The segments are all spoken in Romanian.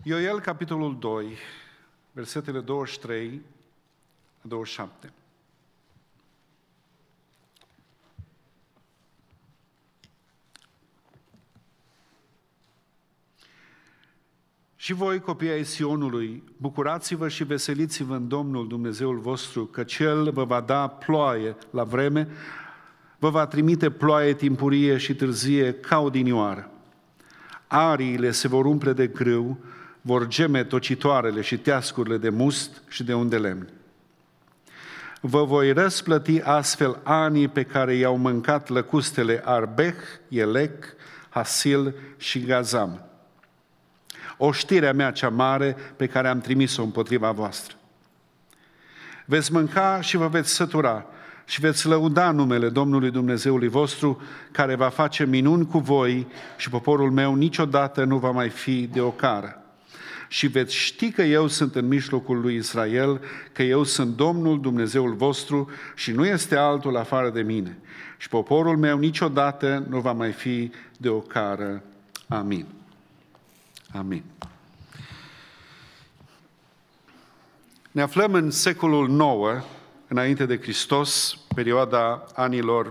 Ioel, capitolul 2, versetele 23 la 27. Și voi, copii ai Sionului, bucurați-vă și veseliți-vă în Domnul Dumnezeul vostru, căci El vă va da ploaie la vreme, vă va trimite ploaie timpurie și târzie ca odinioară. Ariile se vor umple de grâu, vor geme tocitoarele și teascurile de must și de un de lemn. Vă voi răsplăti astfel anii pe care i-au mâncat lăcustele Arbeh, Elec, Hasil și Gazam. Oștirea mea cea mare pe care am trimis-o împotriva voastră. Veți mânca și vă veți sătura și veți lăuda numele Domnului Dumnezeului vostru, care va face minuni cu voi și poporul meu niciodată nu va mai fi de ocară. Și veți ști că eu sunt în mijlocul lui Israel, că eu sunt Domnul Dumnezeul vostru și nu este altul afară de mine. Și poporul meu niciodată nu va mai fi de ocară. Amin. Amin. Ne aflăm în secolul IX, înainte de Hristos, perioada anilor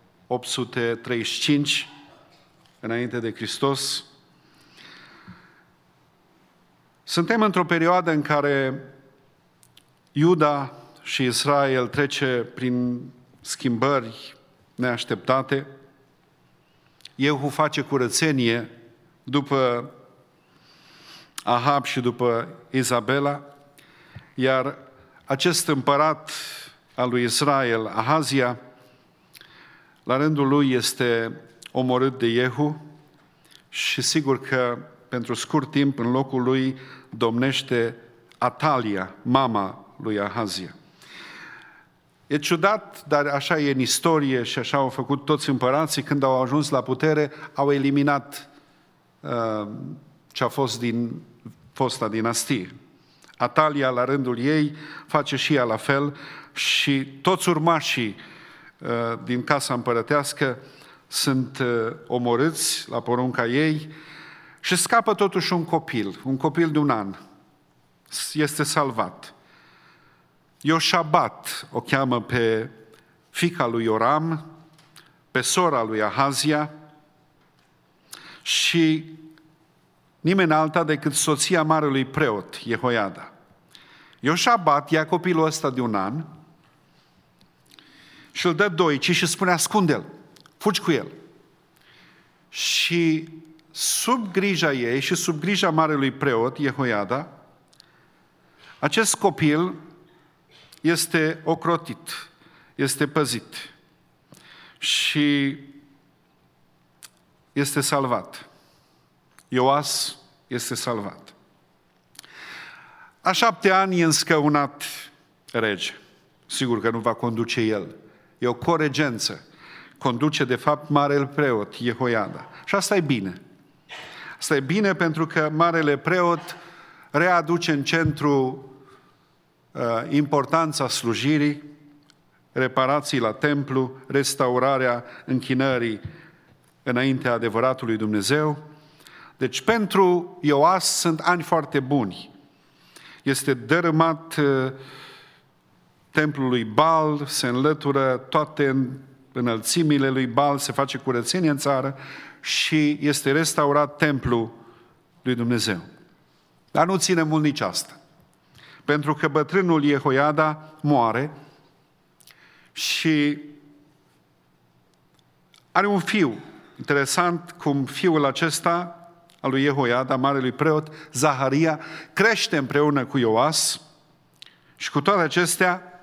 835, înainte de Hristos. Suntem într-o perioadă în care Iuda și Israel trece prin schimbări neașteptate. Jehu face curățenie după Ahab și după Izabela, iar acest împărat al lui Israel, Ahazia, la rândul lui este omorât de Jehu și sigur că pentru scurt timp în locul lui domnește Atalia, mama lui Ahazia. E ciudat, dar așa e în istorie și așa au făcut toți împărații, când au ajuns la putere, au eliminat ce a fost din fosta dinastie. Atalia, la rândul ei, face și ea la fel și toți urmașii din casa împărătească sunt omorâți la porunca ei și scapă totuși un copil de 1 an. Este salvat. Ioșabat o cheamă pe fiica lui Ioram, pe sora lui Ahazia și nimeni alta decât soția marelui preot, Jehoiada. Ioșabat ia copilul ăsta de 1 an și îl dă doicii și spune: ascunde-l, fugi cu el. Și sub grija ei și sub grija marelui preot, Jehoiada, acest copil este ocrotit, este păzit și este salvat. Ioas este salvat. A 7 ani e înscăunat rege. Sigur că nu va conduce el. E o coregență. Conduce, de fapt, marele preot, Jehoiada. Și asta e bine. Asta e bine pentru că marele preot readuce în centru importanța slujirii, reparații la templu, restaurarea închinării înaintea adevăratului Dumnezeu. Deci pentru Ioas sunt ani foarte buni. Este dărâmat templul lui Baal, se înlătură toate înălțimile lui Baal, se face curățenie în țară și este restaurat templul lui Dumnezeu. Dar nu ține mult nici asta. Pentru că bătrânul Jehoiada moare și are un fiu. Interesant cum fiul acesta al lui Jehoiada, marelui preot, Zaharia, crește împreună cu Ioas și cu toate acestea,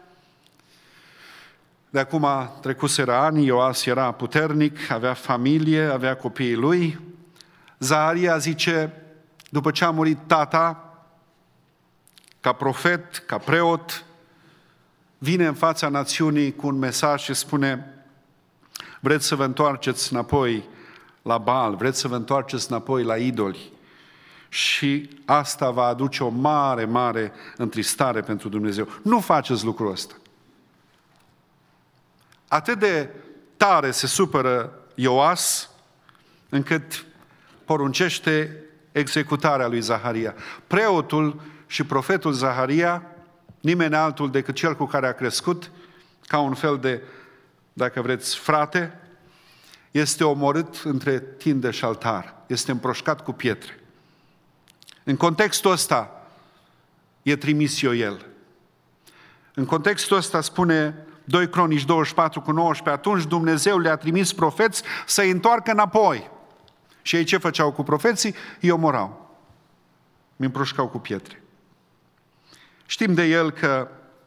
de acum trecuseră ani, Ioas era puternic, avea familie, avea copiii lui. Zaharia zice, după ce a murit tata, ca profet, ca preot, vine în fața națiunii cu un mesaj și spune: vreți să vă întoarceți înapoi la Baal, vreți să vă întoarceți înapoi la idoli. Și asta va aduce o mare, mare întristare pentru Dumnezeu. Nu faceți lucrul ăsta. Atât de tare se supără Ioas, încât poruncește executarea lui Zaharia. Preotul și profetul Zaharia, nimeni altul decât cel cu care a crescut, ca un fel de, dacă vreți, frate, este omorât între tindă și altar. Este împroșcat cu pietre. În contextul ăsta e trimis Ioel. În contextul ăsta spune 2 Cronici 24:19, atunci Dumnezeu le-a trimis profeți să-i întoarcă înapoi. Și ei ce făceau cu profeții? Îi omorau. Îi împroșcau cu pietre. Știm de el că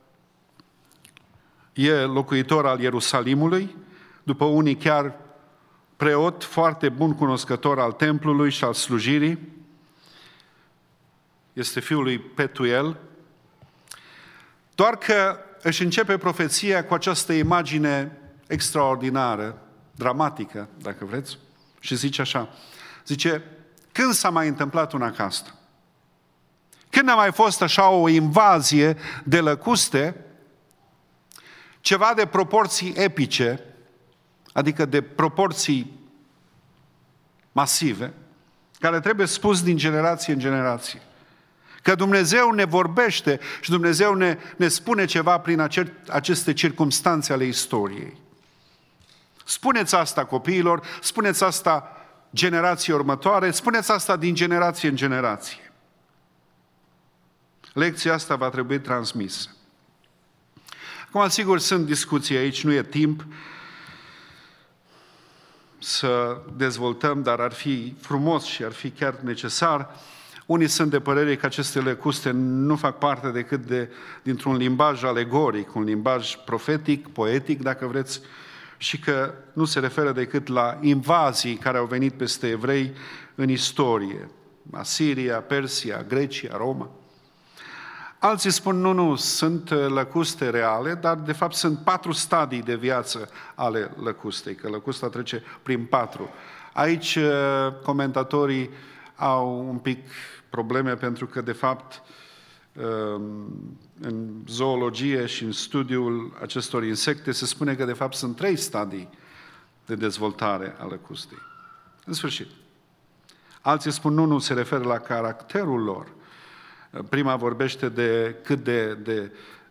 e locuitor al Ierusalimului, după unii chiar preot foarte bun cunoscător al templului și al slujirii. Este fiul lui Petuel. Doar că își începe profeția cu această imagine extraordinară, dramatică, dacă vreți, și zice așa, zice, când s-a mai întâmplat una ca asta? Când a mai fost așa o invazie de lăcuste, ceva de proporții epice, adică de proporții masive, care trebuie spus din generație în generație. Că Dumnezeu ne vorbește și Dumnezeu ne spune ceva prin aceste circumstanțe ale istoriei. Spuneți asta copiilor, spuneți asta generației următoare, spuneți asta din generație în generație. Lecția asta va trebui transmisă. Acum, sigur, sunt discuții aici, nu e timp să dezvoltăm, dar ar fi frumos și ar fi chiar necesar. Unii sunt de părere că aceste lăcuste nu fac parte decât dintr-un limbaj alegoric, un limbaj profetic, poetic, dacă vreți, și că nu se referă decât la invazii care au venit peste evrei în istorie. Asiria, Persia, Grecia, Roma. Alții spun, nu, sunt lăcuste reale, dar de fapt sunt 4 stadii de viață ale lăcustei, că lăcusta trece prin 4. Aici comentatorii au un pic probleme pentru că de fapt în zoologie și în studiul acestor insecte se spune că de fapt sunt 3 stadii de dezvoltare a lăcustei. În sfârșit. Alții spun, nu, se referă la caracterul lor. Prima vorbește de cât de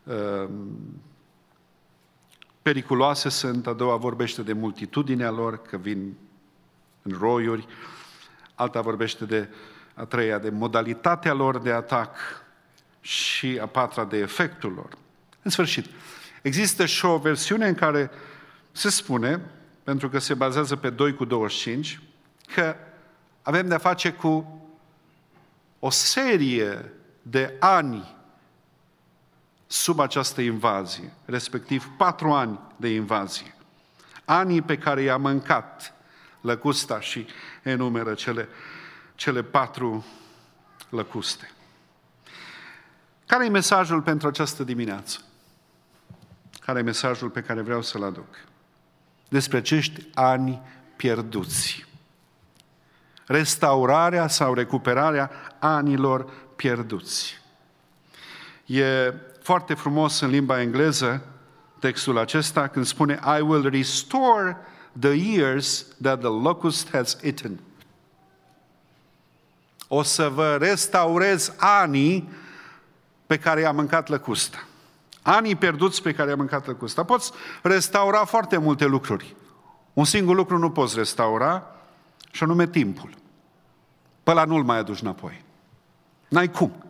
periculoase sunt, a doua vorbește de multitudinea lor, că vin în roiuri, alta vorbește a treia de modalitatea lor de atac și a patra de efectul lor. În sfârșit, există și o versiune în care se spune, pentru că se bazează pe 2:25, că avem de-a face cu o serie de ani sub această invazie, respectiv 4 ani de invazie. Anii pe care i-a mâncat lăcusta și enumeră cele 4 lăcuste. Care e mesajul pentru această dimineață? Care e mesajul pe care vreau să-l aduc? Despre acești ani pierduți. Restaurarea sau recuperarea anilor pierduți. E foarte frumos în limba engleză textul acesta când spune I will restore the years that the locust has eaten. O să vă restaurez anii pe care i-a mâncat lăcusta. Anii pierduți pe care i-a mâncat lăcusta. Poți restaura foarte multe lucruri. Un singur lucru nu poți restaura, și anume timpul. Pe ăla nu-l mai aduci înapoi. N-ai cum.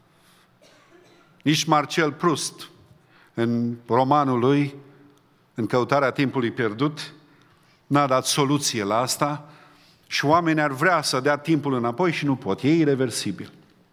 Nici Marcel Proust, în romanul lui, În căutarea timpului pierdut, n-a dat soluție la asta și oamenii ar vrea să dea timpul înapoi și nu pot. E ireversibil.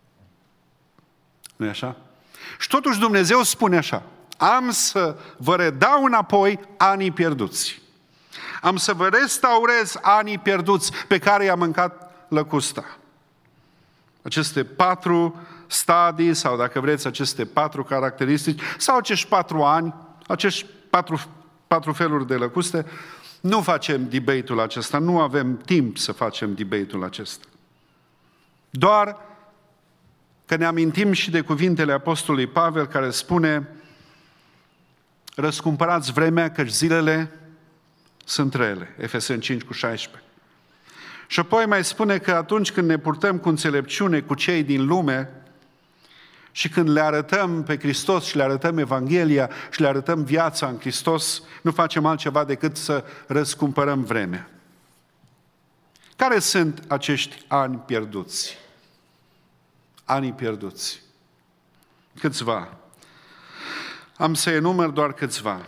Nu-i așa? Și totuși Dumnezeu spune așa: am să vă redau înapoi anii pierduți. Am să vă restaurez anii pierduți pe care i-a mâncat lăcusta. Aceste 4 stadii, sau dacă vreți, aceste 4 caracteristici, sau acești 4 ani, acești 4 feluri de lăcuste, nu facem debate-ul acesta, nu avem timp să facem debate-ul acesta. Doar că ne amintim și de cuvintele apostolului Pavel, care spune: răscumpărați vremea, căci zilele sunt rele. Efeseni 5:16. Și apoi mai spune că atunci când ne purtăm cu înțelepciune cu cei din lume și când le arătăm pe Hristos și le arătăm Evanghelia și le arătăm viața în Hristos, nu facem altceva decât să răscumpărăm vremea. Care sunt acești ani pierduți? Anii pierduți. Câțiva. Am să enumăr doar câțiva.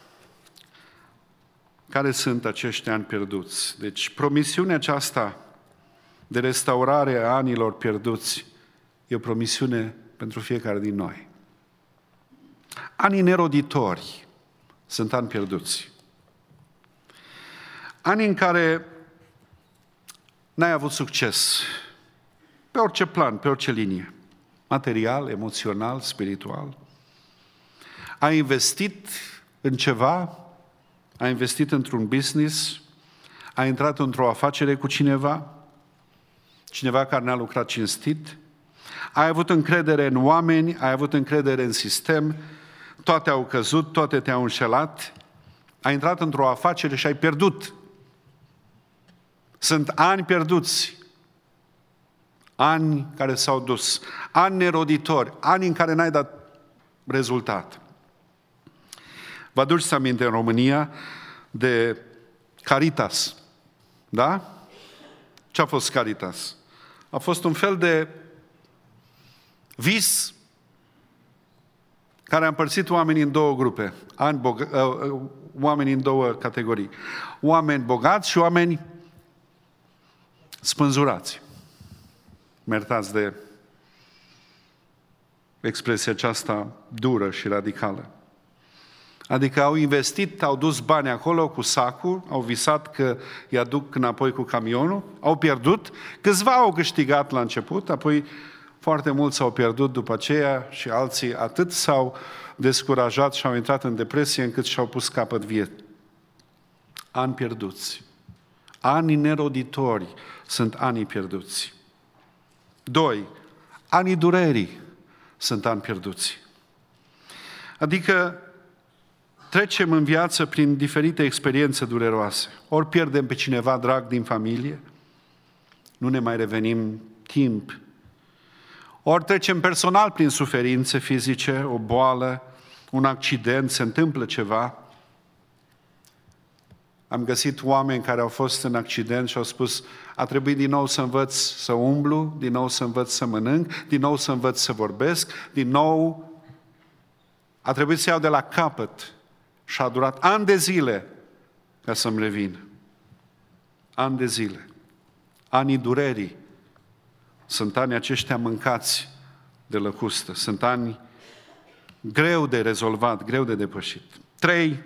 Care sunt acești ani pierduți? Deci promisiunea aceasta de restaurare a anilor pierduți e o promisiune pentru fiecare din noi. Anii neroditori sunt ani pierduți. Ani în care n-ai avut succes pe orice plan, pe orice linie, material, emoțional, spiritual. Ai investit în ceva, ai investit într-un business, ai intrat într-o afacere cu cineva care n-a lucrat cinstit, ai avut încredere în oameni, ai avut încredere în sistem, toate au căzut, toate te-au înșelat, ai intrat într-o afacere și ai pierdut. Sunt ani pierduți, ani care s-au dus, ani neroditori, ani în care n-ai dat rezultat. Vă aduceți aminte în România de Caritas, da? Ce a fost Caritas? A fost un fel de vis care a împărțit oamenii în două grupe, oamenii în două categorii. Oameni bogați și oameni spânzurați. Mă-iertați de expresia aceasta dură și radicală. Adică au investit, au dus bani acolo cu sacul, au visat că îi aduc înapoi cu camionul, au pierdut, câțiva au câștigat la început, apoi foarte mulți s-au pierdut după aceea și alții atât s-au descurajat și au intrat în depresie încât și-au pus capăt vieții. Ani pierduți. Anii neroditori sunt anii pierduți. 2. Anii durerii sunt ani pierduți. Adică trecem în viață prin diferite experiențe dureroase. Ori pierdem pe cineva drag din familie, nu ne mai revenim timp. Ori trecem personal prin suferințe fizice, o boală, un accident, se întâmplă ceva. Am găsit oameni care au fost în accident și au spus: a trebuit din nou să învăț să umblu, din nou să învăț să mănânc, din nou să învăț să vorbesc, din nou a trebuit să iau de la capăt. Și a durat ani de zile ca să-mi revin. Ani de zile. Anii durerii sunt ani aceștia mâncați de lăcustă. Sunt ani greu de rezolvat, greu de depășit. 3.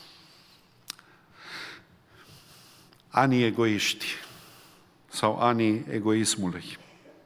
Anii egoiști sau anii egoismului.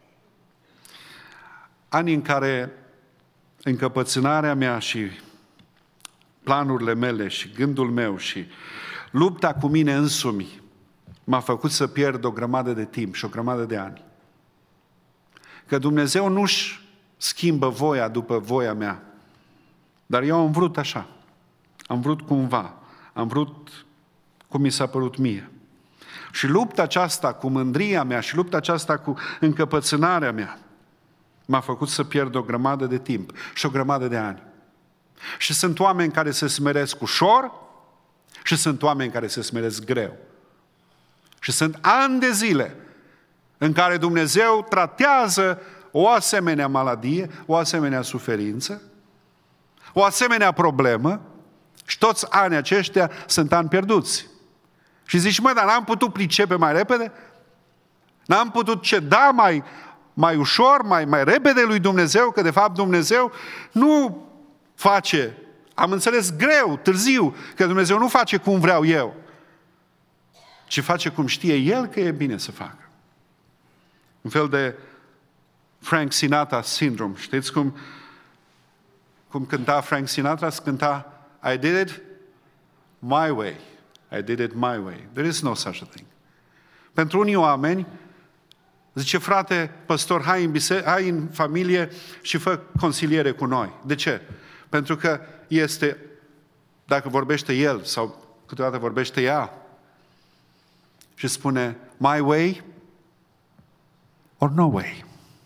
Anii în care încăpățânarea mea și planurile mele și gândul meu și lupta cu mine însumi m-a făcut să pierd o grămadă de timp și o grămadă de ani. Că Dumnezeu nu-și schimbă voia după voia mea, dar eu am vrut așa, am vrut cumva, am vrut cum mi s-a părut mie. Și lupta aceasta cu mândria mea și lupta aceasta cu încăpățânarea mea m-a făcut să pierd o grămadă de timp și o grămadă de ani. Și sunt oameni care se smeresc ușor și sunt oameni care se smeresc greu. Și sunt ani de zile în care Dumnezeu tratează o asemenea maladie, o asemenea suferință, o asemenea problemă și toți anii aceștia sunt ani pierduți. Și zici: mă, dar n-am putut pricepe mai repede? N-am putut ceda mai ușor, mai repede lui Dumnezeu, că de fapt Dumnezeu nu face, am înțeles greu, târziu, că Dumnezeu nu face cum vreau eu, ci face cum știe El că e bine să facă. Un fel de Frank Sinatra syndrome. Știți cum cânta Frank Sinatra? Cânta: I did it my way. I did it my way. There is no such a thing. Pentru unii oameni, zice: frate, păstor, hai în familie și fă consiliere cu noi. De ce? Pentru că este, dacă vorbește el sau câteodată vorbește ea și spune my way, or no way.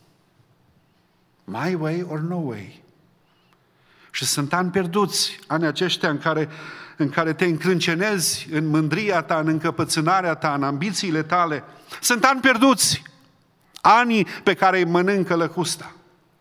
My way or no way. Și sunt ani pierduți, ani aceștia în care te încrâncenezi în mândria ta, în încăpățânarea ta, în ambițiile tale. Sunt ani pierduți, anii pe care îi mănâncă lăcusta.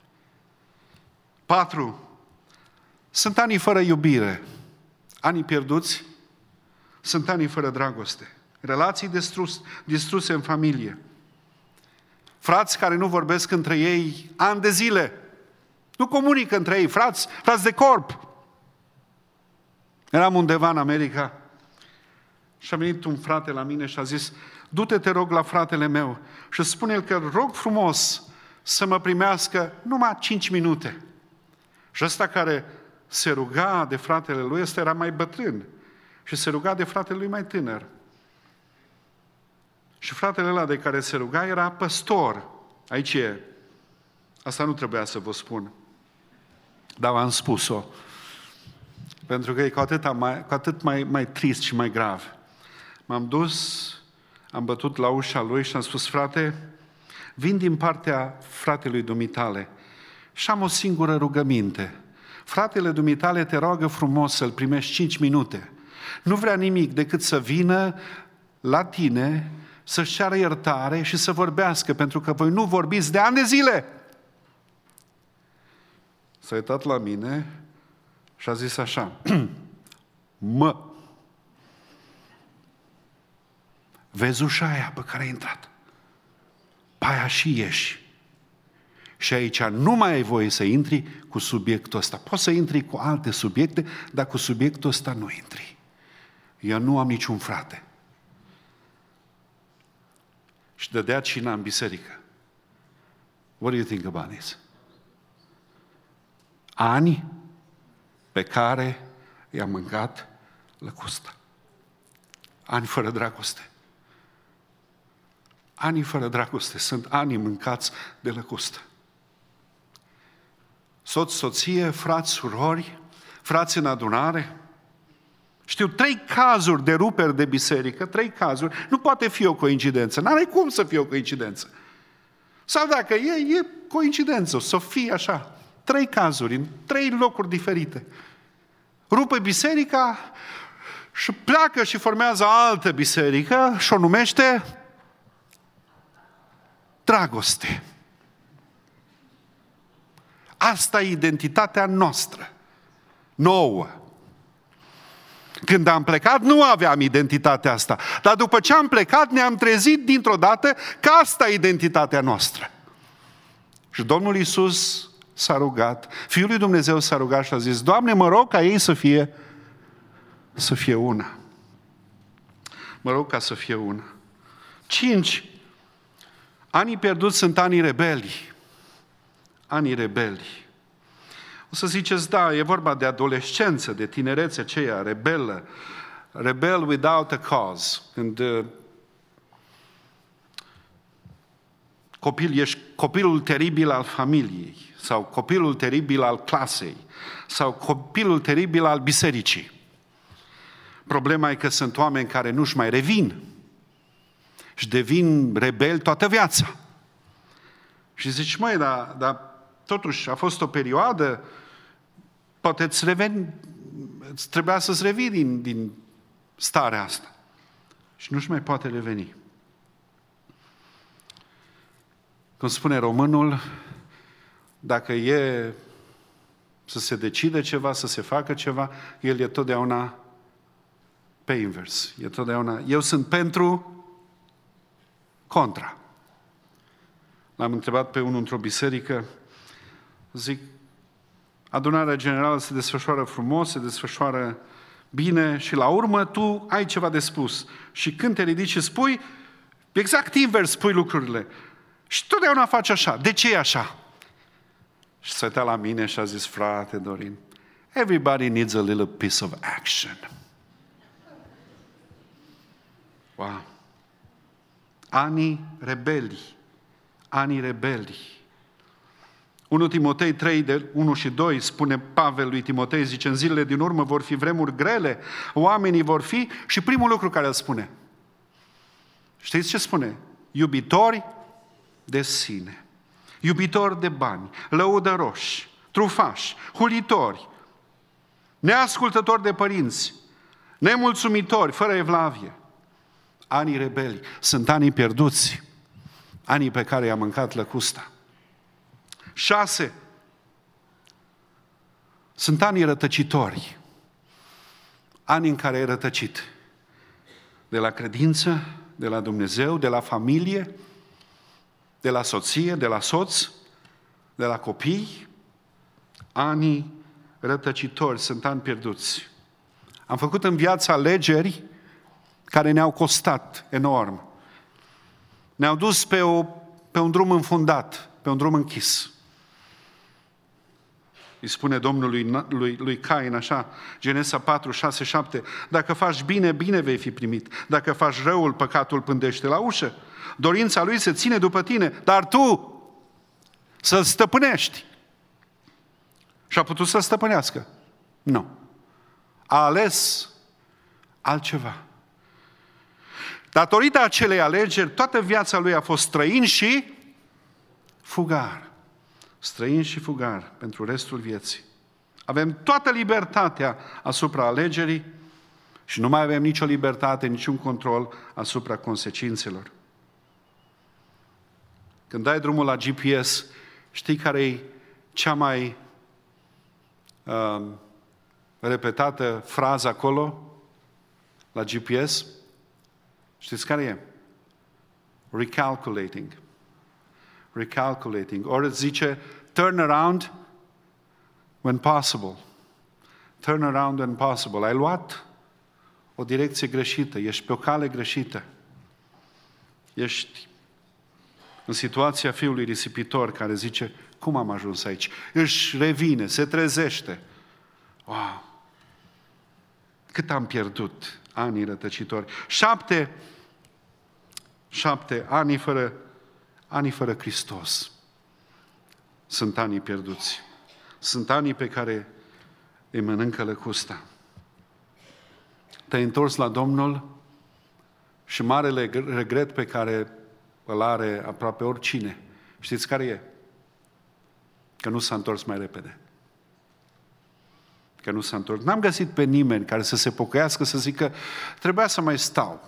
4. Sunt anii fără iubire, anii pierduți, sunt anii fără dragoste, relații distruse în familie, frați care nu vorbesc între ei ani de zile, nu comunică între ei, frați de corp. Eram undeva în America și a venit un frate la mine și a zis: du-te, te rog, la fratele meu și spune-l că rog frumos să mă primească numai 5 minute. Și ăsta care se ruga de fratele lui, ăsta era mai bătrân și se ruga de fratele lui mai tânăr. Și fratele ăla de care se ruga era păstor. Aici e. Asta nu trebuia să vă spun. Dar am spus-o. Pentru că e cu atât mai trist și mai grav. M-am dus, am bătut la ușa lui și am spus: frate, vin din partea fratelui dumitale și am o singură rugăminte. Fratele dumitale te roagă frumos să-l primești 5 minute. Nu vrea nimic decât să vină la tine, să-și ceară iertare și să vorbească, pentru că voi nu vorbiți de ani de zile. S-a uitat la mine și a zis așa: vezi ușa aia pe care ai intrat? Pe aia și ieși. Și aici nu mai ai voie să intri cu subiectul ăsta. Poți să intri cu alte subiecte, dar cu subiectul ăsta nu intri. Eu nu am niciun frate. Și dădea cina în biserică. What do you think about this? Ani pe care i-a mâncat lăcusta. Ani fără dragoste. Anii fără dragoste sunt anii mâncați de lăcustă. Soț, soție, frați, surori, frați în adunare. Știu 3 cazuri de ruperi de biserică, 3 cazuri. Nu poate fi o coincidență. N-are cum să fie o coincidență. Sau dacă e coincidență, să fie așa. 3 cazuri, în 3 locuri diferite. Rupe biserica și pleacă și formează altă biserică și o numește dragoste. Asta e identitatea noastră, nouă. Când am plecat, nu aveam identitatea asta. Dar după ce am plecat, ne-am trezit dintr-o dată că asta e identitatea noastră. Și Domnul Iisus s-a rugat, Fiul lui Dumnezeu s-a rugat și a zis: Doamne, mă rog ca ei să fie una. Mă rog ca să fie una. 5. Anii pierduți sunt anii rebeli. Anii rebeli. O să ziceți: da, e vorba de adolescență, de tinerețe aceea, rebelă. Rebel without a cause. Când ești copilul teribil al familiei, sau copilul teribil al clasei, sau copilul teribil al bisericii. Problema e că sunt oameni care nu-și mai revin și devin rebeli toată viața. Și zici: măi, dar totuși a fost o perioadă, poate îți trebuia să-ți revii din starea asta. Și nu-și mai poate reveni. Cum spune românul, dacă e să se decide ceva, să se facă ceva, el e totdeauna pe invers. E totdeauna: eu sunt pentru, contra. L-am întrebat pe unul într-o biserică, zic: adunarea generală se desfășoară frumos, se desfășoară bine și la urmă tu ai ceva de spus. Și când te ridici și spui, exact invers spui lucrurile. Și totdeauna faci așa. De ce e așa? Și s-a uitat la mine și a zis: frate Dorin, everybody needs a little piece of action. Wow! Anii rebeli. Anii rebeli. 1 Timotei 3, de 1 și 2, spune Pavel lui Timotei, zice: în zilele din urmă vor fi vremuri grele, oamenii vor fi, și primul lucru care îl spune, știți ce spune? Iubitori de sine, iubitori de bani, lăudăroși, trufași, hulitori, neascultători de părinți, nemulțumitori, fără evlavie. Anii rebeli sunt anii pierduți, anii pe care i-a mâncat lăcusta. 6. Sunt anii rătăcitori, anii în care ai rătăcit de la credință, de la Dumnezeu, de la familie, de la soție, de la soț, de la copii. Anii rătăcitori sunt ani pierduți. Am făcut în viață alegeri care ne-au costat enorm. Ne-au dus pe un drum înfundat, pe un drum închis. Îi spune Domnul lui Cain așa, Genesa 4, 6, 7, dacă faci bine, bine vei fi primit. Dacă faci răul, păcatul pândește la ușă. Dorința lui se ține după tine, dar tu să-l stăpânești. Și a putut să-l stăpânească? Nu. A ales altceva. Datorită acelei alegeri, toată viața lui a fost străin și fugar. Străin și fugar pentru restul vieții. Avem toată libertatea asupra alegerii și nu mai avem nicio libertate, niciun control asupra consecințelor. Când dai drumul la GPS, știi care e cea mai repetată frază acolo la GPS? Știți care e? Recalculating. Recalculating. Ori îți zice, turn around when possible. Turn around when possible. Ai luat o direcție greșită, ești pe o cale greșită. Ești în situația fiului risipitor care zice, cum am ajuns aici? Își revine, se trezește. Wow! Cât am pierdut anii rătăcitori. 7 ani fără Hristos. Sunt anii pierduți. Sunt anii pe care îi mănâncă lăcusta. Te-ai întors la Domnul și marele regret pe care îl are aproape oricine. Știți care e? Că nu s-a întors mai repede. Că nu s-a întors. N-am găsit pe nimeni care să se pocăiască, să zică, trebuia să mai stau.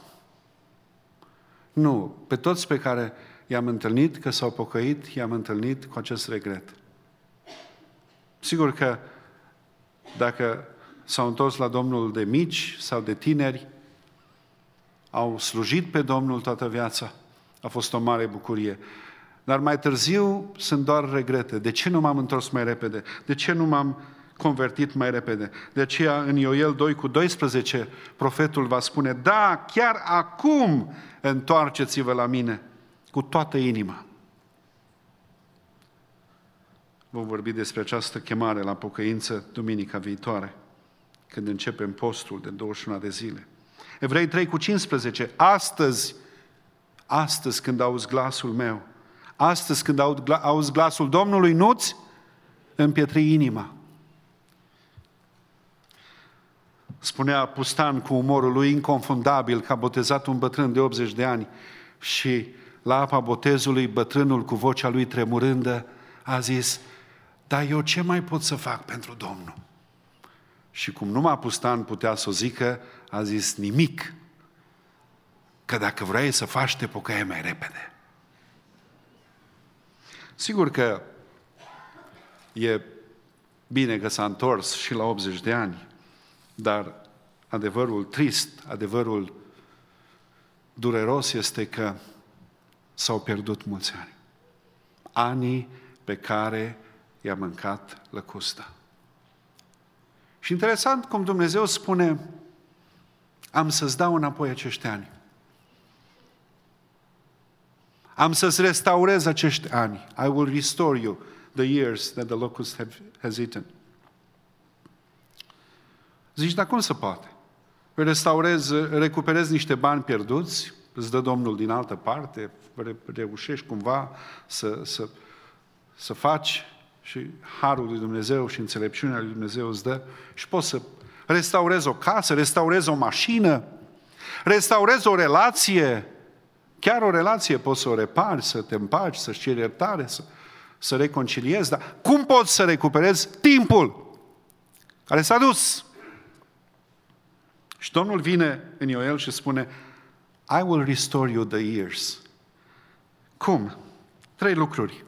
Nu, pe toți pe care i-am întâlnit, că s-au pocăit, i-am întâlnit cu acest regret. Sigur că dacă s-au întors la Domnul de mici sau de tineri, au slujit pe Domnul toată viața, a fost o mare bucurie. Dar mai târziu sunt doar regrete. De ce nu m-am întors mai repede? De ce nu m-am convertit mai repede? De aceea în Ioel 2:12 profetul va spune, da, chiar acum întoarceți-vă la mine cu toată inima. Vom vorbi despre această chemare la pocăință duminica viitoare, când începem postul de 21 de zile. Evrei 3:15, astăzi când auzi glasul meu, astăzi când auzi glasul Domnului, nu-ți împietri inima. Spunea Pustan cu umorul lui inconfundabil că a botezat un bătrân de 80 de ani și la apa botezului bătrânul cu vocea lui tremurândă a zis, dar eu ce mai pot să fac pentru Domnul? Și cum numai Pustan putea să o zică, a zis nimic, că dacă vrei să faci, te pocăie mai repede. Sigur că e bine că s-a întors și la 80 de ani, dar adevărul trist, adevărul dureros este că s-au pierdut mulți ani. Anii pe care i-a mâncat lăcusta. Și interesant cum Dumnezeu spune, am să-ți dau înapoi acești ani. Am să-ți restaurez acești ani. I will restore you the years that the locust has eaten. Zici, dar cum se poate? Recuperezi niște bani pierduți, îți dă Domnul din altă parte, reușești cumva să faci și harul lui Dumnezeu și înțelepciunea lui Dumnezeu îți dă și poți să restaurezi o casă, restaurezi o mașină, restaurezi o relație, Chiar o relație poți să o repari, să te împaci, să-și ceri iertare, să reconciliezi, dar cum poți să recuperezi timpul care s-a dus? Și Domnul vine în Ioel și spune, I will restore you the years. Cum? 3 lucruri.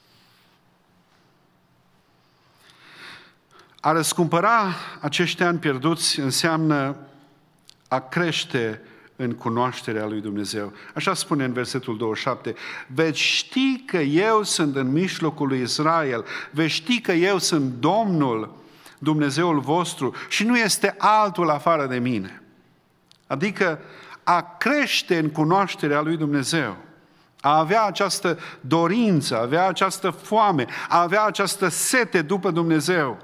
A răscumpăra acești ani pierduți înseamnă a crește în cunoașterea lui Dumnezeu. Așa spune în versetul 27, veți ști că eu sunt în mijlocul lui Israel, veți ști că eu sunt Domnul, Dumnezeul vostru și nu este altul afară de mine. Adică a crește în cunoașterea lui Dumnezeu, a avea această dorință, a avea această foame, a avea această sete după Dumnezeu.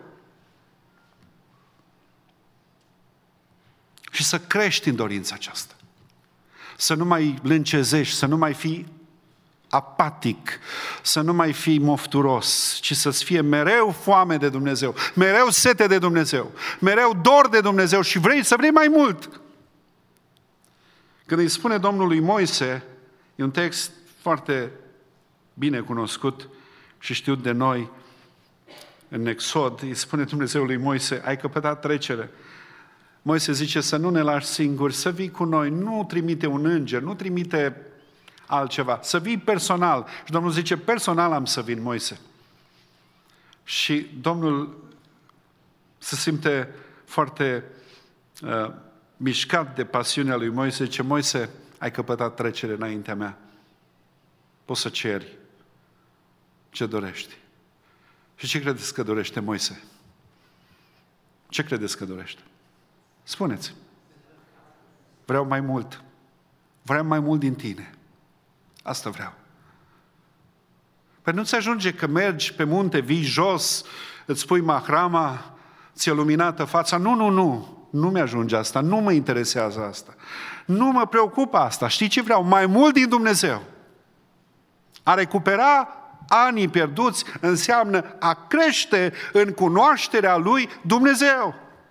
Și să crești în dorința aceasta. Să nu mai lâncezești, să nu mai fii apatic, să nu mai fii mofturos, ci să-ți fie mereu foame de Dumnezeu, mereu sete de Dumnezeu, mereu dor de Dumnezeu și să vrei mai mult. Când îi spune Domnului Moise, e un text foarte bine cunoscut și știut de noi, în Exod, îi spune Dumnezeu lui Moise, ai căpătat trecere. Moise zice să nu ne lași singuri, să vii cu noi, nu trimite un înger, nu trimite altceva, să vii personal. Și Domnul zice, personal am să vin, Moise. Și Domnul se simte foarte mișcat de pasiunea lui Moise, zice, Moise, ai căpătat trecere înaintea mea. Poți să ceri ce dorești. Și ce credeți că dorește Moise? Ce credeți că dorește? Spuneți. Vreau mai mult. Vreau mai mult din tine. Asta vreau. Păi nu-ți ajunge că mergi pe munte, vii jos, îți pui mahrama, ți-e luminată fața. Nu. Nu mi-ajunge asta. Nu mă interesează asta. Nu mă preocupă asta. Știi ce vreau? Mai mult din Dumnezeu. A recupera anii pierduți înseamnă a crește în cunoașterea lui Dumnezeu.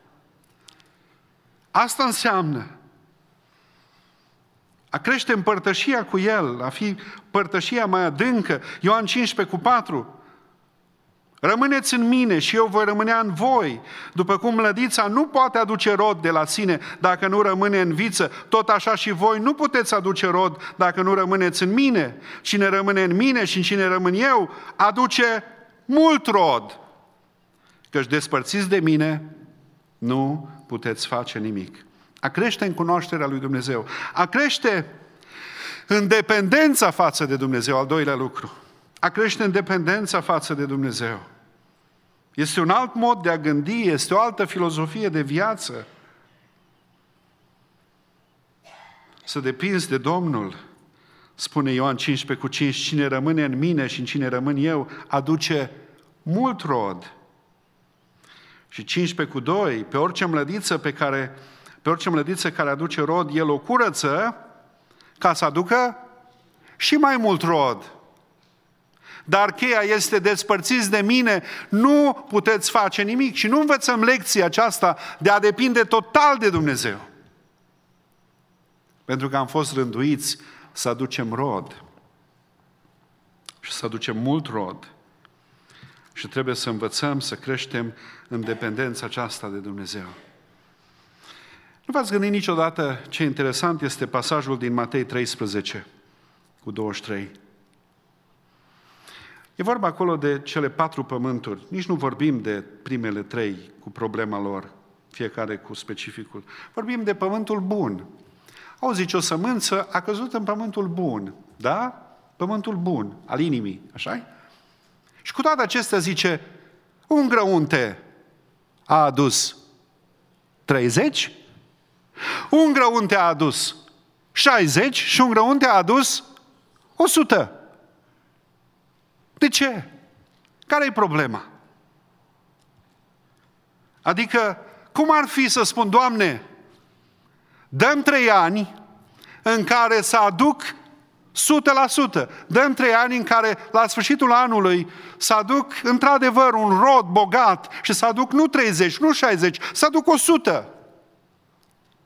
Asta înseamnă a crește în părtășia cu El, a fi părtășia mai adâncă. Ioan 15:4. Rămâneți în mine și eu voi rămânea în voi. După cum mlădița nu poate aduce rod de la sine dacă nu rămâne în viță, tot așa și voi nu puteți aduce rod dacă nu rămâneți în mine. Cine rămâne în mine și în cine rămân eu, aduce mult rod. Căci despărțiți de mine, nu puteți face nimic. A crește în cunoașterea lui Dumnezeu. A crește în dependența față de Dumnezeu, al doilea lucru. A crește în dependența față de Dumnezeu. Este un alt mod de a gândi, este o altă filozofie de viață. Să depinzi de Domnul, spune Ioan 15:5, cine rămâne în mine și în cine rămân eu, aduce mult rod. Și 15:2, pe orice mlădiță care aduce rod, el o curăță ca să aducă și mai mult rod. Dar cheia este despărțiți de mine, nu puteți face nimic și nu învățăm lecția aceasta de a depinde total de Dumnezeu. Pentru că am fost rânduiți să aducem rod și să aducem mult rod. Și trebuie să învățăm să creștem în dependența aceasta de Dumnezeu. Nu v-ați gândit niciodată ce interesant este pasajul din Matei 13:23. E vorba acolo de cele 4 pământuri. Nici nu vorbim de primele 3 cu problema lor, fiecare cu specificul. Vorbim de pământul bun. Auziți, o sămânță a căzut în pământul bun. Da? Pământul bun, al inimii. Așa-i? Și cu toate acestea zice, un grăunte a adus 30, un grăunte a adus 60 și un grăunte a adus 100. De ce? Care e problema? Adică, cum ar fi să spun, Doamne, dăm 3 ani în care să aduc 100%. Dăm 3 ani în care, la sfârșitul anului, să aduc, într-adevăr, un rod bogat și să aduc nu 30, nu 60, să aduc 100. Și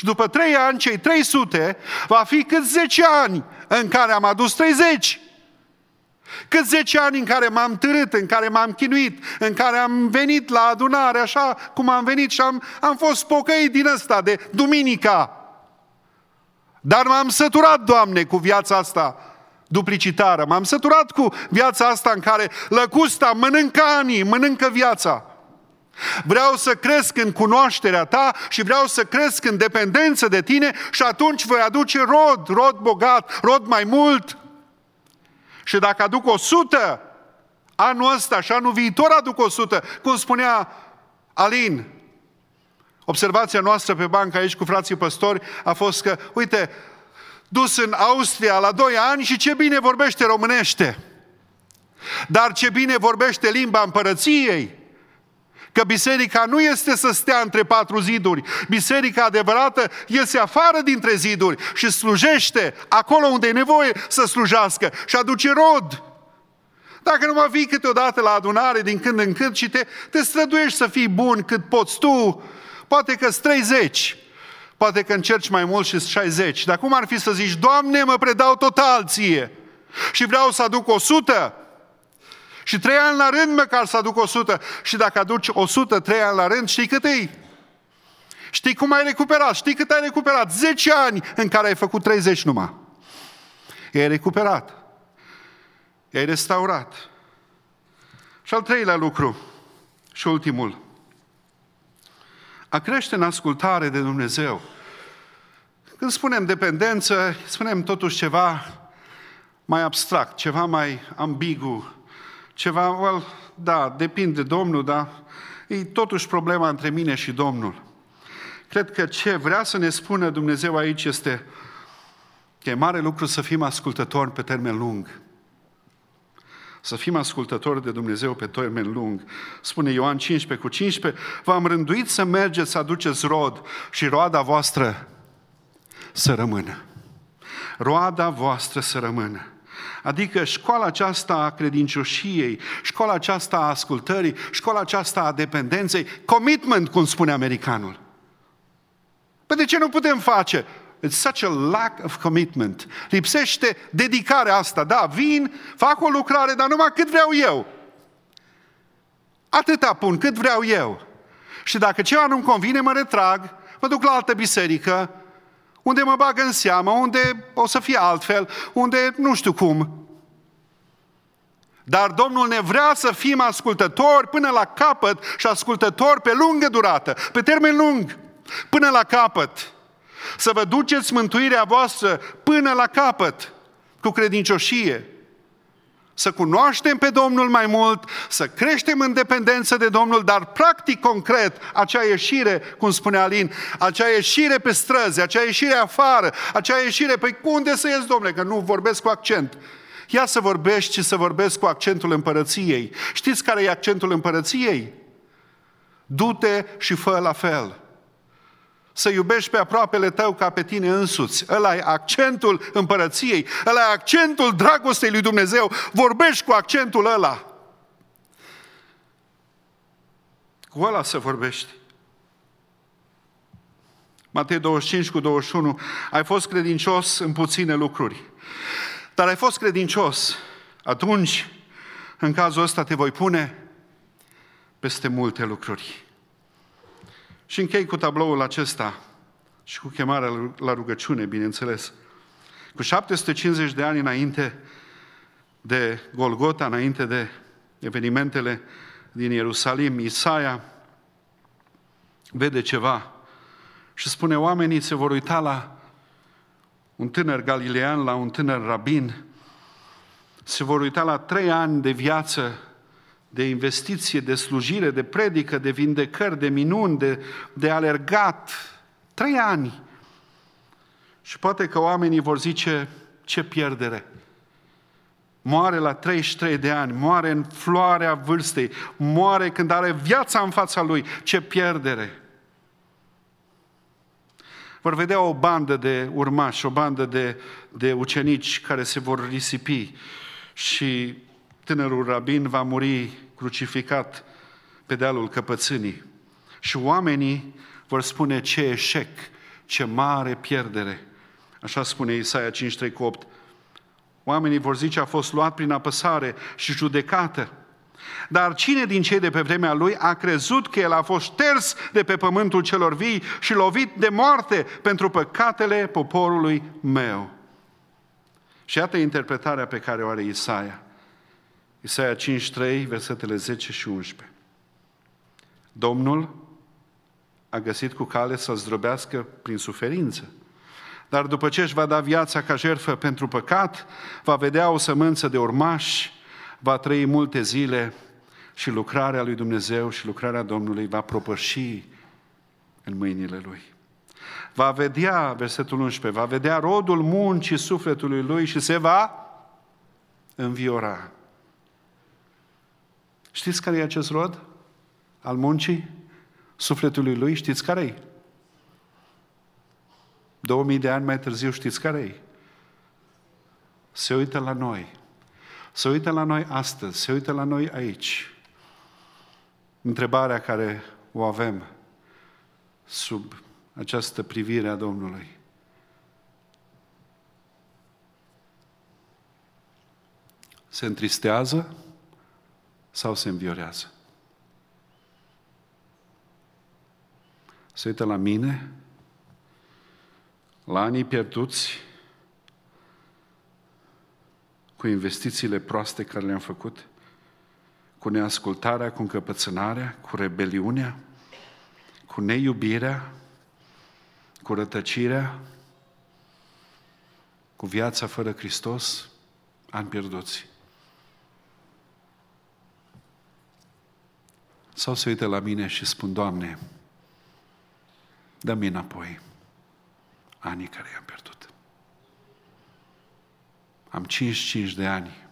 Și după 3 ani, cei 300, va fi cât 10 ani în care am adus 30. Cât 10 ani în care m-am târât, în care m-am chinuit, în care am venit la adunare așa cum am venit și am fost pocăit din ăsta de duminica. Dar m-am săturat, Doamne, cu viața asta duplicitară. M-am săturat cu viața asta în care lăcusta mănâncă anii, mănâncă viața. Vreau să cresc în cunoașterea Ta și vreau să cresc în dependență de Tine și atunci voi aduce rod bogat, rod mai mult. Și dacă aduc 100 anul ăsta și anul viitor aduc 100, cum spunea Alin, observația noastră pe bancă aici cu frații păstori a fost că, uite, dus în Austria la 2 ani și ce bine vorbește românește. Dar ce bine vorbește limba împărăției. Că biserica nu este să stea între 4 ziduri. Biserica adevărată iese afară dintre ziduri și slujește acolo unde e nevoie să slujească și aduce rod. Dacă nu mă vii câteodată la adunare din când în când și te străduiești să fii bun cât poți tu, poate că-s 30, poate că încerci mai mult și 60. Dar cum ar fi să zici, Doamne, mă predau total Ție și vreau să aduc 100 și 3 ani la rând măcar să aduc 100. Și dacă aduci 100 3 ani la rând, știi cât e? Știi cum ai recuperat? Știi cât ai recuperat? 10 ani în care ai făcut 30 numai. I-ai recuperat. I-ai restaurat. Și al 3-lea lucru și ultimul. A crește în ascultare de Dumnezeu. Când spunem dependență, spunem totuși ceva mai abstract, ceva mai ambigu, ceva, da, depinde de Domnul, dar e totuși problema între mine și Domnul. Cred că ce vrea să ne spună Dumnezeu aici este că e mare lucru să fim ascultători pe termen lung. Să fim ascultători de Dumnezeu pe termen lung. Spune Ioan 15:15, v-am rânduit să mergeți să aduceți rod și roada voastră să rămână. Roada voastră să rămână. Adică școala aceasta a credincioșiei, școala aceasta a ascultării, școala aceasta a dependenței, commitment, cum spune americanul. Păi de ce nu putem face? It's such a lack of commitment. Lipsește dedicarea asta. Da, vin, fac o lucrare, dar numai cât vreau eu. Atâta pun, cât vreau eu. Și dacă ceva nu-mi convine, mă retrag, mă duc la altă biserică, unde mă bag în seamă, unde o să fie altfel, unde nu știu cum. Dar Domnul ne vrea să fim ascultători până la capăt și ascultători pe lungă durată, pe termen lung, până la capăt. Să vă duceți mântuirea voastră până la capăt, cu credincioșie. Să cunoaștem pe Domnul mai mult, să creștem în dependență de Domnul, dar practic, concret, acea ieșire, cum spune Alin, acea ieșire pe străzi, acea ieșire afară, acea ieșire, păi unde să ies, Domnule, că nu vorbesc cu accent. Ia să vorbești și să vorbesc cu accentul împărăției. Știți care e accentul împărăției? Du-te și fă la fel. Să iubești pe aproapele tău ca pe tine însuți. Ăla e accentul împărăției, ăla e accentul dragostei lui Dumnezeu. Vorbești cu accentul ăla. Cu ăla să vorbești. Matei 25:21, ai fost credincios în puține lucruri. Dar ai fost credincios, atunci, în cazul ăsta, te voi pune peste multe lucruri. Și închei cu tabloul acesta și cu chemarea la rugăciune, bineînțeles. Cu 750 de ani înainte de Golgota, înainte de evenimentele din Ierusalim, Isaia vede ceva și spune, oamenii se vor uita la un tânăr galilean, la un tânăr rabin, se vor uita la 3 ani de viață, de investiție, de slujire, de predică, de vindecări, de minuni, de alergat. 3 ani. Și poate că oamenii vor zice, ce pierdere. Moare la 33 de ani, moare în floarea vârstei, moare când are viața în fața lui, ce pierdere. Vor vedea o bandă de urmași, o bandă de ucenici care se vor risipi și tânărul rabin va muri crucificat pe dealul căpățânii. Și oamenii vor spune ce eșec, ce mare pierdere. Așa spune Isaia 53:8. Oamenii vor zice a fost luat prin apăsare și judecată. Dar cine din cei de pe vremea lui a crezut că el a fost șters de pe pământul celor vii și lovit de moarte pentru păcatele poporului meu? Și iată interpretarea pe care o are Isaia. Isaia 53, versetele 10 și 11. Domnul a găsit cu cale să zdrobească prin suferință, dar după ce își va da viața ca jertfă pentru păcat, va vedea o sămânță de urmași, va trăi multe zile și lucrarea lui Dumnezeu și lucrarea Domnului va propăși în mâinile lui. Va vedea, versetul 11, va vedea rodul muncii sufletului lui și se va înviora. Știți care e acest rod al muncii sufletului lui? Știți care e? 2000 de ani mai târziu, știți care e? Se uită la noi. Se uită la noi astăzi, se uită la noi aici. Întrebarea care o avem sub această privire a Domnului. Se întristează sau se înviorează? Se uită la mine, la anii pierduți, cu investițiile proaste care le-am făcut, cu neascultarea, cu încăpățânarea, cu rebeliunea, cu neiubirea, cu rătăcirea, cu viața fără Hristos, ani pierduți. Sau se uită la mine și spun, Doamne, dă-mi înapoi anii care i-am pierdut. Am 55 de ani.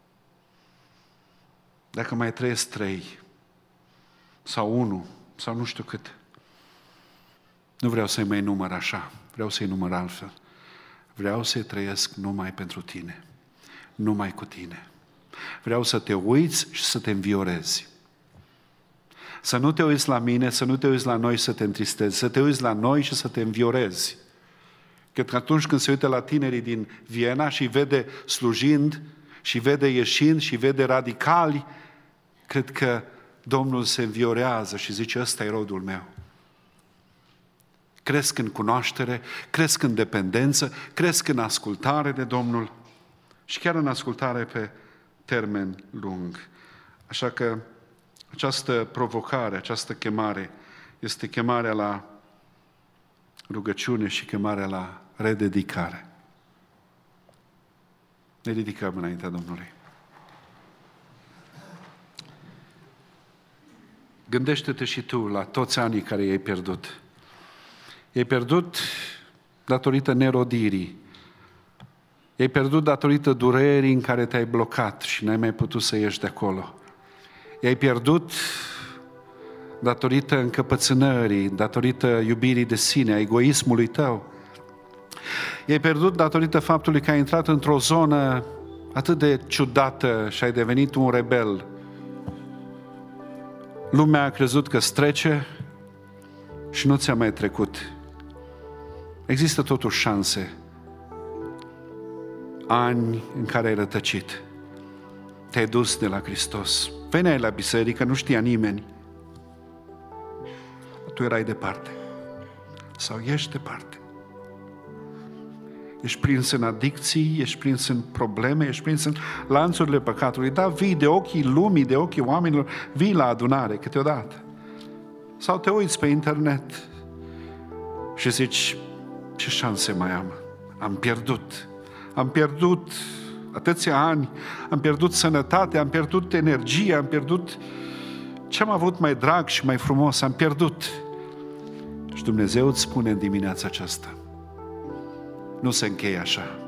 Dacă mai trăiesc 3 sau 1 sau nu știu cât, nu vreau să-i mai număr așa, vreau să-i număr altfel. Vreau să-i trăiesc numai pentru Tine, numai cu Tine. Vreau să te uiți și să te înviorezi. Să nu te uiți la mine, să nu te uiți la noi să te întristezi, să te uiți la noi și să te înviorezi. Cred că atunci când se uită la tinerii din Viena și vede slujind, și vede ieșind, și vede radicali, cred că Domnul se înviorează și zice, ăsta e rodul meu. Cresc în cunoaștere, cresc în dependență, cresc în ascultare de Domnul și chiar în ascultare pe termen lung. Așa că această provocare, această chemare este chemarea la rugăciune și chemarea la rededicare. Ne ridicăm înaintea Domnului. Gândește-te și tu la toți anii care i-ai pierdut. I-ai pierdut datorită nerodirii. I-ai pierdut datorită durerii în care te-ai blocat și n-ai mai putut să ieși de acolo. I-ai pierdut datorită încăpățânării, datorită iubirii de sine, a egoismului tău. I-ai pierdut datorită faptului că ai intrat într-o zonă atât de ciudată și ai devenit un rebel. Lumea a crezut că trece și nu ți-a mai trecut. Există totuși șanse. Ani în care ai rătăcit. Te-ai dus de la Hristos. Veneai la biserică, nu știa nimeni. Tu erai departe. Sau ești departe. Ești prins în adicții, ești prins în probleme, ești prins în lanțurile păcatului. Da, vii de ochii lumii, de ochii oamenilor, vii la adunare câteodată. Sau te uiți pe internet și zici, ce șanse mai am? Am pierdut atâția ani, am pierdut sănătate, am pierdut energie, am pierdut ce am avut mai drag și mai frumos, am pierdut. Și Dumnezeu îți spune în dimineața aceasta, nu se încheie așa.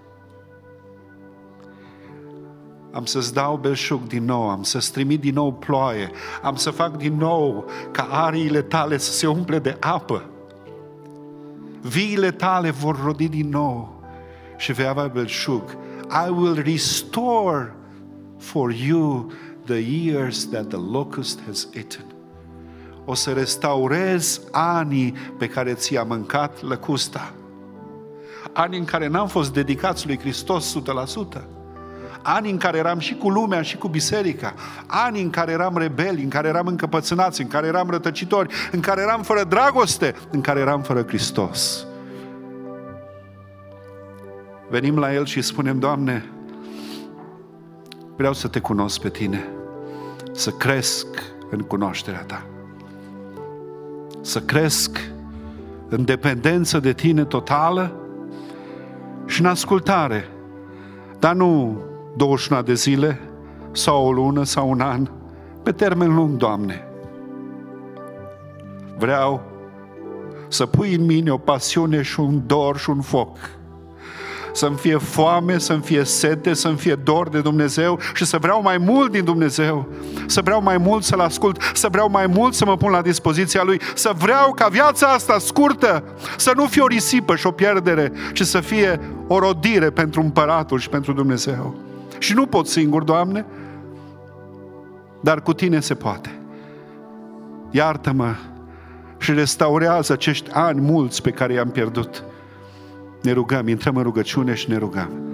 Am să-ți dau belșug din nou, am să-ți trimit din nou ploaie, am să fac din nou ca ariile tale să se umple de apă. Viile tale vor rodi din nou și vei avea belșug. I will restore for you the years that the locust has eaten. o să restaurez anii pe care ți-a mâncat lăcusta. Ani în care n-am fost dedicați lui Hristos 100%. Ani în care eram și cu lumea și cu biserica. Ani în care eram rebeli, în care eram încăpățânați, în care eram rătăcitori, în care eram fără dragoste, în care eram fără Hristos. Venim la El și spunem: Doamne, vreau să Te cunosc pe Tine, să cresc în cunoașterea Ta, să cresc în dependență de Tine totală și în ascultare, dar nu 21 de zile sau o lună sau un an, pe termen lung, Doamne. Vreau să pui în mine o pasiune și un dor și un foc, să-mi fie foame, să-mi fie sete, să-mi fie dor de Dumnezeu și să vreau mai mult din Dumnezeu, să vreau mai mult să-L ascult, să vreau mai mult să mă pun la dispoziția Lui, să vreau ca viața asta scurtă să nu fie o risipă și o pierdere, ci să fie o rodire pentru Împăratul și pentru Dumnezeu. Și nu pot singur, Doamne, dar cu Tine se poate. Iartă-mă și restaurează acești ani mulți pe care i-am pierdut. Ne rugăm, intrăm în rugăciune și ne rugăm.